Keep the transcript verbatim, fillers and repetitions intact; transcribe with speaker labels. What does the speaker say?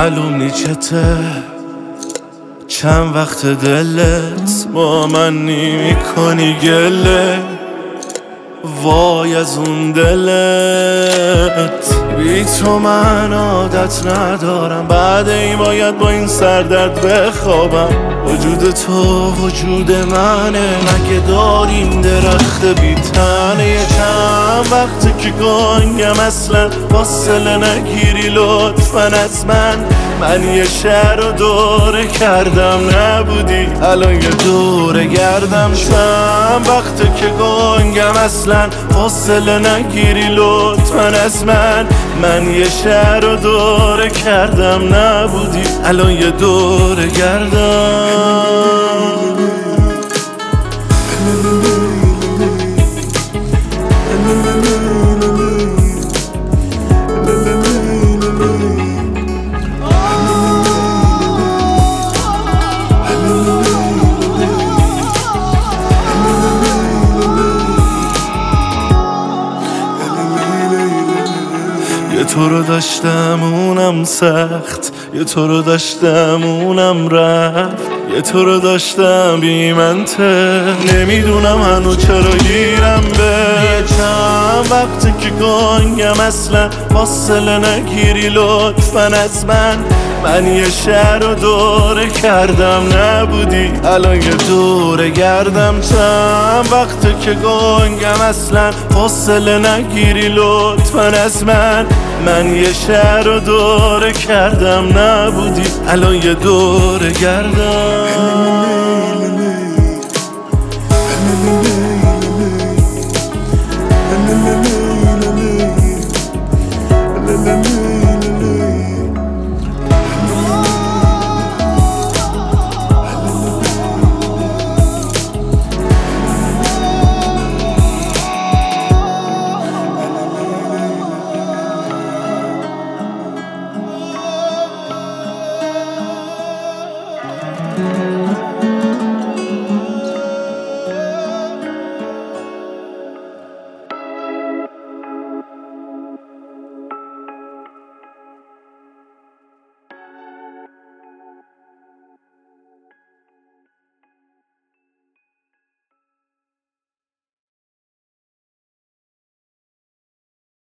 Speaker 1: معلوم نیچته چند وقت دلت با من نمی کنی گله، وای از اون دلت. بی تو من عادت ندارم، بعد این باید با این سردرد بخوابم. وجود تو وجود منه، مگه داریم درخت بی تنه. یه چند وقته که گنگم اصلا فاصله نگیری لطفاً از من. من یه شهر رو دوره کردم نبودی، الان یه دوره گردم. چند وقته که گنگم اصلا فاصله نگیری لطفاً از من. من یه شهر رو دوره کردم نبودی، الان یه دوره گردم. یه تو رو داشتم اونم سخت، یه تو رو داشتم اونم رفت. یه تو رو داشتم بی منطق، نمیدونم هنو چرا گیرم به. یه چند وقته که گنگم اصلا فاصله نگیری لطفاً از من. من یه شهر رو دوره کردم نبودی، الان یه دوره گردم. چند وقته که گنگم اصلا فاصله نگیری لطفاً از من. من یه شهر رو دوره کردم نبودی، الان یه دوره گردم.